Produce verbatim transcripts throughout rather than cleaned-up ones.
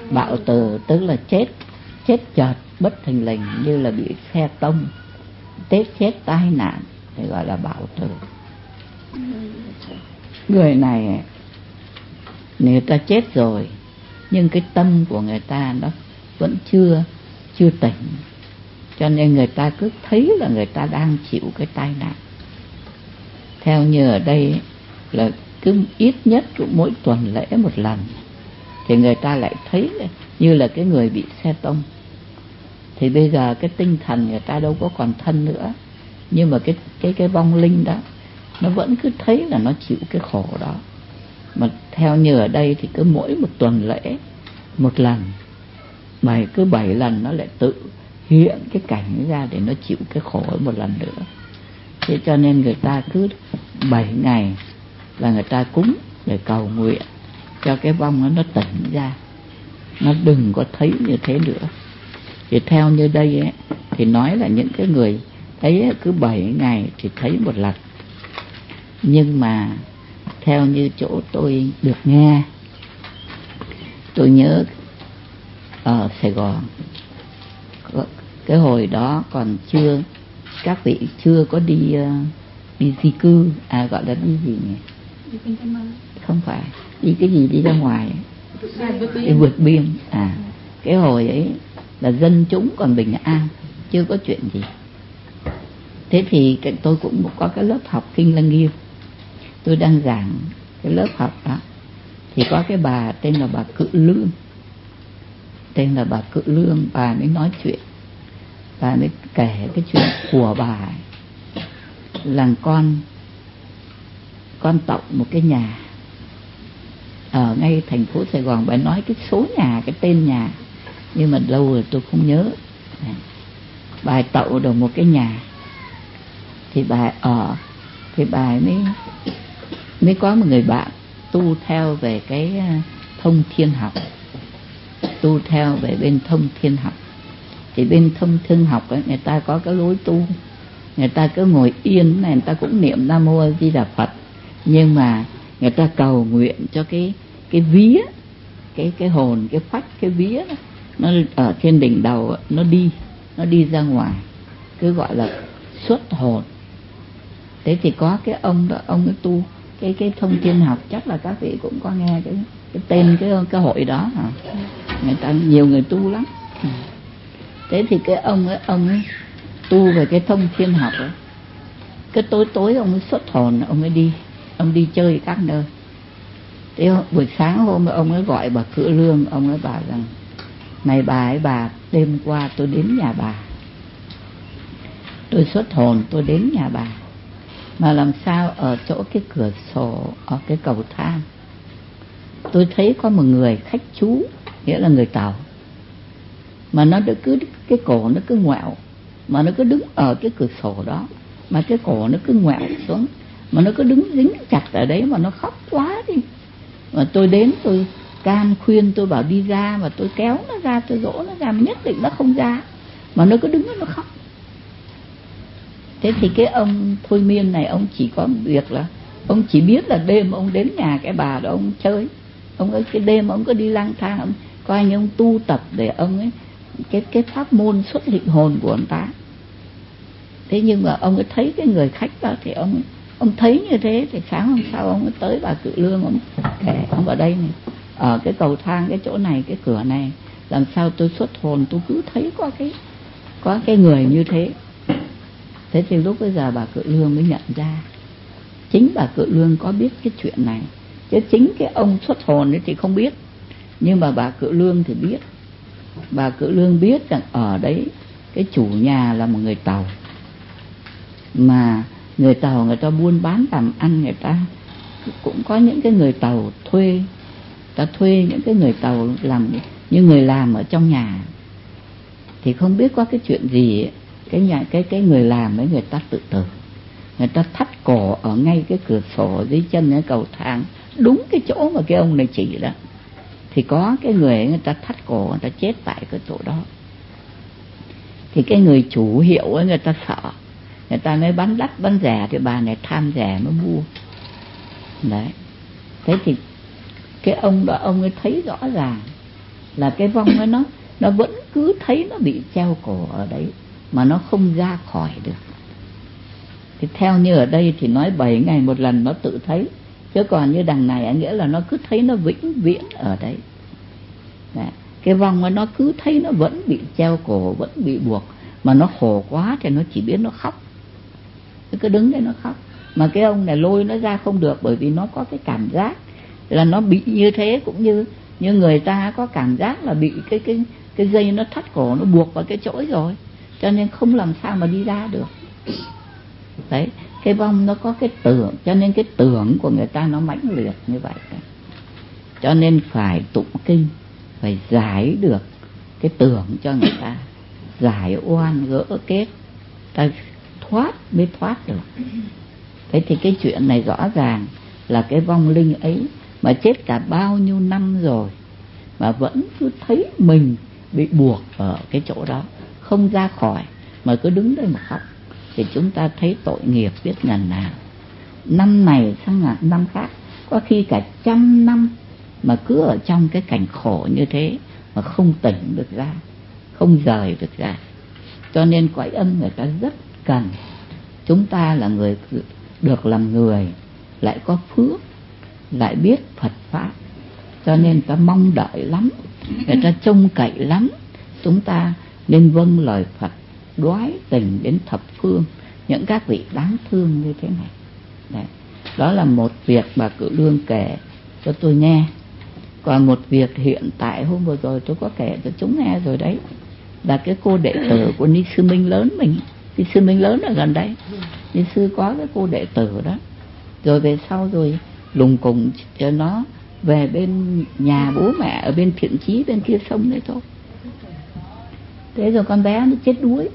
Bạo tử tức là chết chết chợt bất thình lình, như là bị xe tông, chết chết tai nạn thì gọi là bạo tử. Người này người ta chết rồi nhưng cái tâm của người ta nó vẫn chưa chưa tỉnh, cho nên người ta cứ thấy là người ta đang chịu cái tai nạn. Theo như ở đây là cứ ít nhất cũng mỗi tuần lễ một lần thì người ta lại thấy như là cái người bị xe tông. Thì bây giờ cái tinh thần người ta đâu có còn thân nữa, nhưng mà cái cái cái vong linh đó nó vẫn cứ thấy là nó chịu cái khổ đó. Mà theo như ở đây thì cứ mỗi một tuần lễ một lần, bảy cứ bảy lần nó lại tự hiện cái cảnh ra để nó chịu cái khổ một lần nữa. Thế cho nên người ta cứ bảy ngày là người ta cúng để cầu nguyện cho cái vong nó nó tỉnh ra, nó đừng có thấy như thế nữa. Thì theo như đây ấy, thì nói là những cái người thấy cứ bảy ngày thì thấy một lần. Nhưng mà theo như chỗ tôi được nghe, tôi nhớ ở Sài Gòn cái hồi đó còn chưa, các vị chưa có đi uh, đi di cư, à gọi là đi gì nhỉ? Đi không phải đi cái gì, đi ra ngoài, đi vượt biên. À cái hồi ấy là dân chúng còn bình an, chưa có chuyện gì. Thế thì cái, tôi cũng có cái lớp học Kinh Lăng Nghiêm, tôi đang giảng cái lớp học đó. Thì có cái bà tên là bà Cự Lương, tên là bà Cự Lương, bà mới nói chuyện, bà mới kể cái chuyện của bà ấy. Là con con tậu một cái nhà ở ngay thành phố Sài Gòn. Bà nói cái số nhà, cái tên nhà, nhưng mà lâu rồi tôi không nhớ. Bà tậu được một cái nhà, thì bà ở, thì bà mới mới có một người bạn tu theo về cái thông thiên học, tu theo về bên thông thiên học. Thì bên thông thiên học ấy, người ta có cái lối tu, người ta cứ ngồi yên này, người ta cũng niệm Nam Mô A Di Đà Phật, nhưng mà người ta cầu nguyện cho cái cái vía, cái cái hồn, cái phách, cái vía đó, nó ở trên đỉnh đầu, nó đi nó đi ra ngoài, cứ gọi là xuất hồn. Thế thì có cái ông đó, ông ấy tu cái cái thông thiên học, chắc là các vị cũng có nghe cái cái tên cái cái hội đó hả? Người ta nhiều người tu lắm. Thế thì cái ông ấy ông ấy tu về cái thông thiên học ấy, cái tối tối ông ấy xuất hồn, ông ấy đi ông đi chơi các nơi. Thế buổi sáng hôm ông ấy gọi bà Cự Lương, ông ấy bảo rằng: này bà ấy, bà đêm qua tôi đến nhà bà, tôi xuất hồn, tôi đến nhà bà, mà làm sao ở chỗ cái cửa sổ ở cái cầu thang tôi thấy có một người khách trú, nghĩa là người Tàu, mà nó cứ cái cổ nó cứ ngoẹo, mà nó cứ đứng ở cái cửa sổ đó, mà cái cổ nó cứ ngoẹo xuống, mà nó cứ đứng dính chặt ở đấy, mà nó khóc quá đi. Mà tôi đến tôi can khuyên, tôi bảo đi ra, mà tôi kéo nó ra, tôi dỗ nó ra, mà nhất định nó không ra, mà nó cứ đứng đó nó khóc. Thế thì cái ông thôi miên này, ông chỉ có việc là ông chỉ biết là đêm ông đến nhà cái bà đó ông chơi, ông ấy cái đêm ông có đi lang thang, ông coi như ông tu tập để ông ấy cái cái pháp môn xuất linh hồn của ông ta. Thế nhưng mà ông ấy thấy cái người khách đó, thì ông ông thấy như thế, thì sáng hôm sau ông ấy tới bà Cự Lương, ông kể: ông ở đây này, ở cái cầu thang cái chỗ này, cái cửa này, làm sao tôi xuất hồn, tôi cứ thấy có cái có cái người như thế. Thế thì lúc bây giờ bà Cự Lương mới nhận ra, chính bà Cự Lương có biết cái chuyện này, chứ chính cái ông xuất hồn ấy thì không biết, nhưng mà bà Cự Lương thì biết. Bà Cự Lương biết rằng ở đấy cái chủ nhà là một người Tàu, mà người Tàu người ta buôn bán làm ăn, người ta cũng có những cái người Tàu thuê, ta thuê những cái người Tàu làm như người làm ở trong nhà. Thì không biết có cái chuyện gì ấy, cái nhà cái cái người làm ấy, người ta tự tử, người ta thắt cổ ở ngay cái cửa sổ dưới chân cái cầu thang, đúng cái chỗ mà cái ông này chỉ đó. Thì có cái người ấy, người ta thắt cổ, người ta chết tại cái chỗ đó. Thì cái người chủ hiệu ấy, người ta sợ, người ta mới bán đắt bán rẻ, thì bà này tham rẻ mới mua. Đấy. Thế thì cái ông đó, ông ấy thấy rõ ràng là cái vong ấy nó nó vẫn cứ thấy nó bị treo cổ ở đấy mà nó không ra khỏi được. Thì theo như ở đây thì nói bảy ngày một lần nó tự thấy, chứ còn như đằng này nghĩa là nó cứ thấy nó vĩnh viễn ở đấy. Đấy. Cái vong ấy nó cứ thấy nó vẫn bị treo cổ, vẫn bị buộc, mà nó khổ quá thì nó chỉ biết nó khóc, nó cứ đứng đấy nó khóc. Mà cái ông này lôi nó ra không được, bởi vì nó có cái cảm giác là nó bị như thế, cũng như như người ta có cảm giác là bị cái cái cái dây nó thắt cổ, nó buộc vào cái chỗ rồi, cho nên không làm sao mà đi ra được. Đấy, cái vong nó có cái tưởng, cho nên cái tưởng của người ta nó mãnh liệt như vậy. Cho nên phải tụng kinh, phải giải được cái tưởng cho người ta, giải oan gỡ kết, ta thoát mới thoát được. Thế thì cái chuyện này rõ ràng là cái vong linh ấy mà chết cả bao nhiêu năm rồi mà vẫn cứ thấy mình bị buộc ở cái chỗ đó, không ra khỏi, mà cứ đứng đây mà khóc, thì chúng ta thấy tội nghiệp biết ngần nào. Năm này sang năm khác, có khi cả trăm năm mà cứ ở trong cái cảnh khổ như thế mà không tỉnh được ra, không rời được ra. Cho nên cõi âm người ta rất cần chúng ta là người được làm người, lại có phước, lại biết Phật Pháp, cho nên ta mong đợi lắm, người ta trông cậy lắm. Chúng ta nên vâng lời Phật, đoái tình đến thập phương, những các vị đáng thương như thế này. Đấy. Đó là một việc bà Cự Lương kể cho tôi nghe. Còn một việc hiện tại hôm vừa rồi tôi có kể cho chúng nghe rồi đấy, là cái cô đệ tử của Ni Sư Minh lớn mình. Ni Sư Minh lớn ở gần đây, Ni Sư có cái cô đệ tử đó, rồi về sau rồi lùng cùng cho nó về bên nhà bố mẹ ở bên Thiện Chí bên kia sông đấy thôi. Thế rồi con bé nó chết đuối,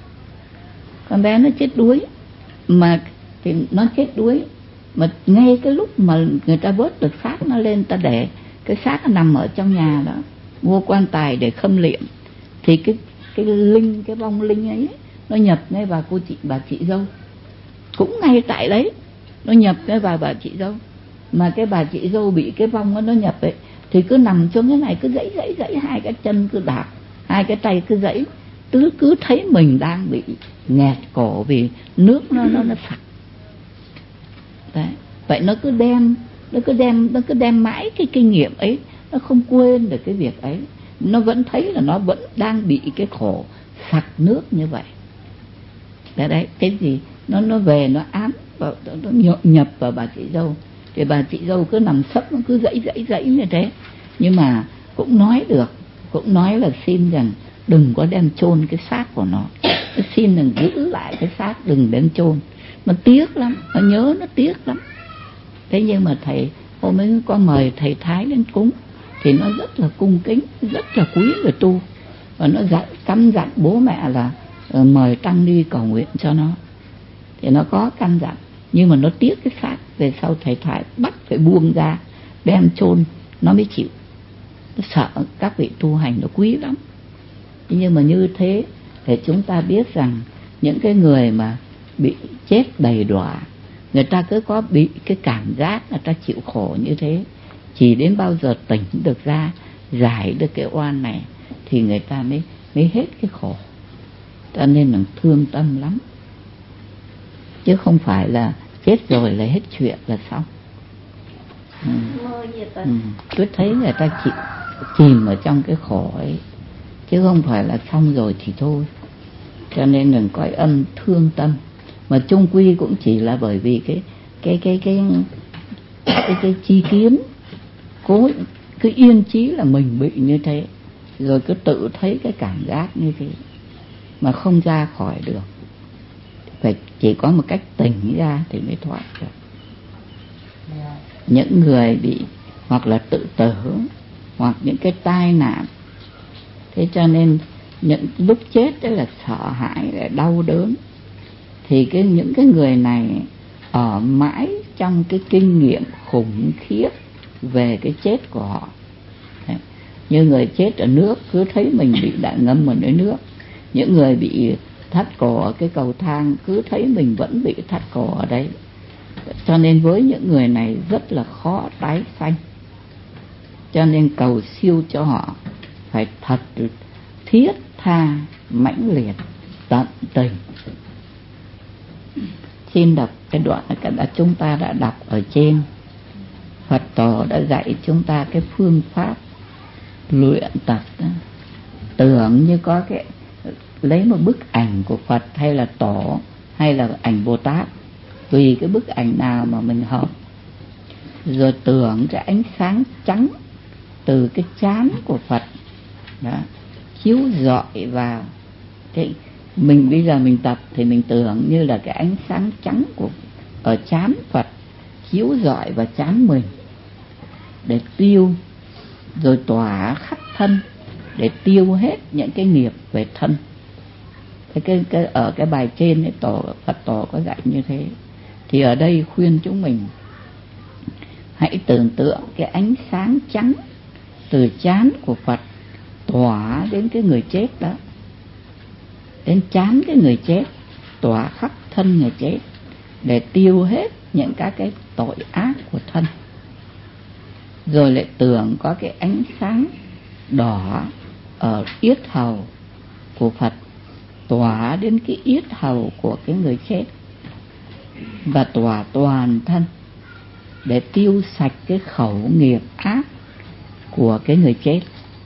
con bé nó chết đuối mà thì nó chết đuối mà ngay cái lúc mà người ta vớt được xác nó lên, ta để cái xác nó nằm ở trong nhà đó, mua quan tài để khâm liệm, thì cái cái linh, cái vong linh ấy nó nhập ngay vào cô chị bà chị dâu, cũng ngay tại đấy nó nhập ngay vào bà chị dâu. Mà cái bà chị dâu bị cái vong đó, nó nhập ấy thì cứ nằm trong cái này, cứ dãy dãy dãy, hai cái chân cứ đạp, hai cái tay cứ dãy, cứ cứ thấy mình đang bị nghẹt cổ vì nước nó nó nó sặc. Đấy. Vậy nó cứ đem nó cứ đem nó cứ đem mãi cái kinh nghiệm ấy, nó không quên được cái việc ấy, nó vẫn thấy là nó vẫn đang bị cái khổ sặc nước như vậy. Đấy, đấy cái gì nó nó về nó ám vào, nó nhập vào bà chị dâu, thì bà chị dâu cứ nằm sấp, nó cứ dãy dãy dãy như thế. Nhưng mà cũng nói được, cũng nói là xin rằng đừng có đem chôn cái xác của nó, xin đừng giữ lại cái xác, đừng đem chôn, nó tiếc lắm, nó nhớ nó tiếc lắm. Thế nhưng mà thầy hôm ấy có mời thầy Thái lên cúng, thì nó rất là cung kính, rất là quý người tu, và nó dặn căn dặn bố mẹ là uh, mời tăng đi cầu nguyện cho nó, thì nó có căn dặn. Nhưng mà nó tiếc cái xác, về sau thầy Thái bắt phải buông ra đem chôn nó mới chịu, nó sợ các vị tu hành nó quý lắm. Nhưng mà như thế để chúng ta biết rằng những cái người mà bị chết đầy đọa, người ta cứ có bị cái cảm giác người ta chịu khổ như thế, chỉ đến bao giờ tỉnh được ra, giải được cái oan này thì người ta mới mới hết cái khổ. Cho nên là thương tâm lắm, chứ không phải là chết rồi là hết chuyện là xong. Ừ. Ừ. Cứ thấy người ta chịu chìm ở trong cái khổ ấy, chứ không phải là xong rồi thì thôi. Cho nên đừng cõi âm thương tâm, mà chung quy cũng chỉ là bởi vì cái cái cái cái cái cái, cái chi kiến, cố cứ yên chí là mình bị như thế, rồi cứ tự thấy cái cảm giác như thế mà không ra khỏi được. Phải chỉ có một cách tỉnh ra thì mới thoát được. Những người bị hoặc là tự tử, hoặc những cái tai nạn, thế cho nên những lúc chết đấy là sợ hãi, là đau đớn, thì cái những cái người này ở mãi trong cái kinh nghiệm khủng khiếp về cái chết của họ. Đấy. Như người chết ở nước cứ thấy mình bị đã ngâm ở dưới nước, những người bị thắt cổ ở cái cầu thang cứ thấy mình vẫn bị thắt cổ ở đấy. Cho nên với những người này rất là khó tái sanh, cho nên cầu siêu cho họ phải thật thiết tha, mãnh liệt, tận tình. Xin đọc cái đoạn đã chúng ta đã đọc ở trên. Phật tổ đã dạy chúng ta cái phương pháp luyện tập đó. Tưởng như có cái lấy một bức ảnh của Phật hay là tổ hay là ảnh Bồ Tát, tùy cái bức ảnh nào mà mình hợp, rồi tưởng cái ánh sáng trắng từ cái trán của Phật đó chiếu rọi vào cái mình. Bây giờ mình tập thì mình tưởng như là cái ánh sáng trắng của ở trán Phật chiếu rọi vào trán mình để tiêu, rồi tỏa khắp thân để tiêu hết những cái nghiệp về thân. Cái, cái, cái ở cái bài trên ấy, tổ Phật tổ có dạy như thế. Thì ở đây khuyên chúng mình hãy tưởng tượng cái ánh sáng trắng từ trán của Phật tỏa đến cái người chết đó, đến trán cái người chết, tỏa khắp thân người chết để tiêu hết những các cái tội ác của thân. Rồi lại tưởng có cái ánh sáng đỏ ở yết hầu của Phật tỏa đến cái yết hầu của cái người chết và tỏa toàn thân để tiêu sạch cái khẩu nghiệp ác của cái người chết.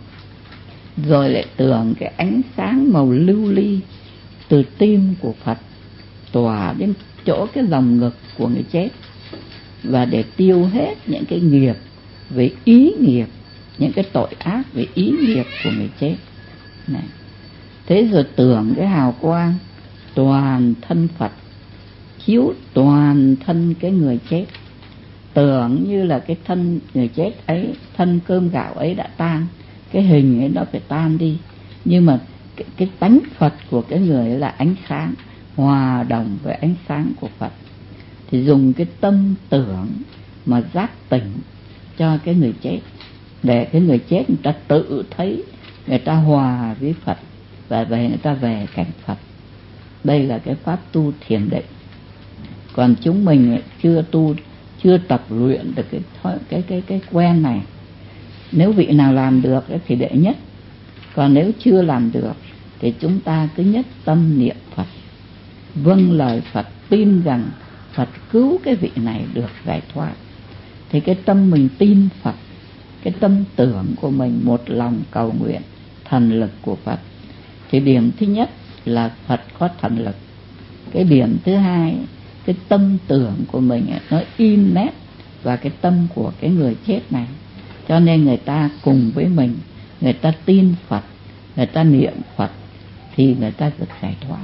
Rồi lại tưởng cái ánh sáng màu lưu ly từ tim của Phật tỏa đến chỗ cái lồng ngực của người chết và để tiêu hết những cái nghiệp về ý nghiệp, những cái tội ác về ý nghiệp của người chết này. Thế rồi tưởng cái hào quang toàn thân Phật chiếu toàn thân cái người chết, tưởng như là cái thân người chết ấy, thân cơm gạo ấy đã tan, cái hình ấy nó phải tan đi, nhưng mà cái, cái tánh Phật của cái người ấy là ánh sáng, hòa đồng với ánh sáng của Phật. Thì dùng cái tâm tưởng mà giác tỉnh cho cái người chết, để cái người chết người ta tự thấy người ta hòa với Phật và về người ta về cảnh Phật. Đây là cái pháp tu thiền định. Còn chúng mình chưa tu, chưa tập luyện được cái cái cái cái quen này. Nếu vị nào làm được thì đệ nhất, còn nếu chưa làm được thì chúng ta cứ nhất tâm niệm Phật, vâng lời Phật, tin rằng Phật cứu cái vị này được giải thoát. Thì cái tâm mình tin Phật, cái tâm tưởng của mình một lòng cầu nguyện thần lực của Phật. Thì điểm thứ nhất là Phật có thần lực. Cái điểm thứ hai, cái tâm tưởng của mình nó in nét vào cái tâm của cái người chết này, cho nên người ta cùng với mình, người ta tin Phật, người ta niệm Phật thì người ta được giải thoát.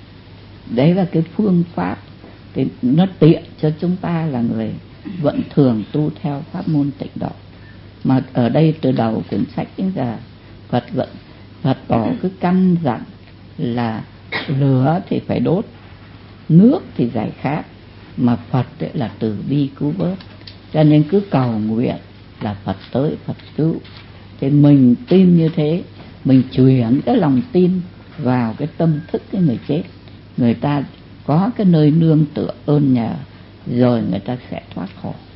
Đấy là cái phương pháp, thì nó tiện cho chúng ta là người vẫn thường tu theo pháp môn Tịnh Độ. Mà ở đây từ đầu quyển sách đến giờ Phật vẫn Phật tổ cứ căn dặn là lửa thì phải đốt, nước thì giải khát, mà Phật ấy là từ bi cứu vớt. Cho nên cứ cầu nguyện là Phật tới, Phật cứu. Thì mình tin như thế, mình chuyển cái lòng tin vào cái tâm thức cái người chết, người ta có cái nơi nương tựa ơn nhờ, rồi người ta sẽ thoát khổ.